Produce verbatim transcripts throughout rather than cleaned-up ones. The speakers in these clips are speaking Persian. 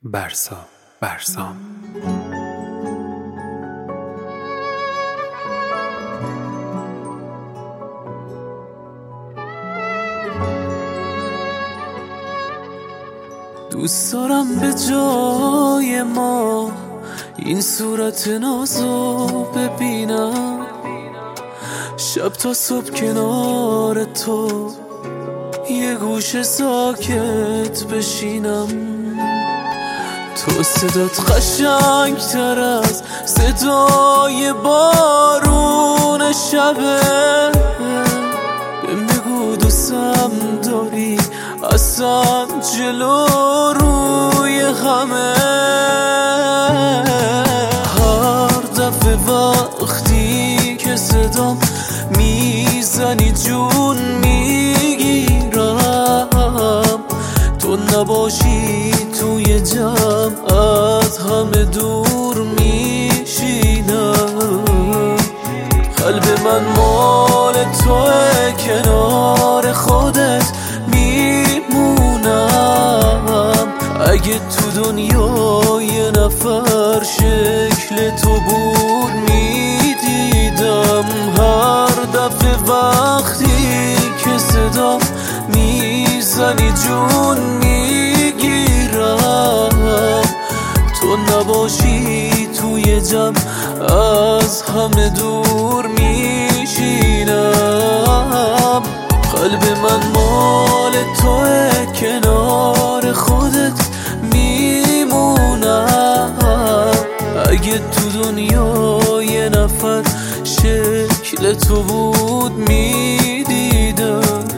برسا برسام. دوست دارم به جای ما این صورت نازو ببینم، شب تا صبح کنار تو یه گوشه ساکت بشینم. تو صدات قشنگ تر از صدای بارون شبه، بهم بگو دوستم داری اصلا جلو روی همه. هر دفعه وقتی که صدام میزنی جون میگیرم، تو نباشی توی جمع از همه دور میشینم. قلب من مال توه، کنار خودت میمونم. اگه تو دنیا یه نفر شکل تو بود میدیدم. هر دفعه وقتی که صدا میزنی جون میگیرم، تو نباشی توی جمع از همه دور میشینم. قلب من مال توه، کنار خودت میمونم. اگه تو دنیا یه نفر شکل تو بود میدیدم.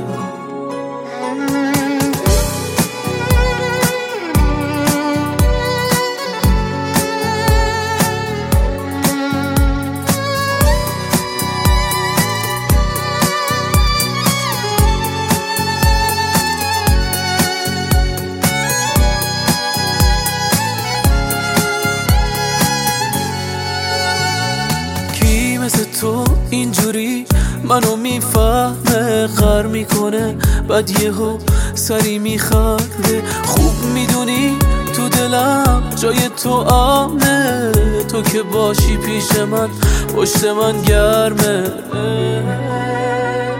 مثل تو اینجوری منو میفهمه، غر میکنه بعد یهو سری میخنده. خوب میدونی تو دلم جای تو امنه، تو که باشی پیش من پشت من گرمه.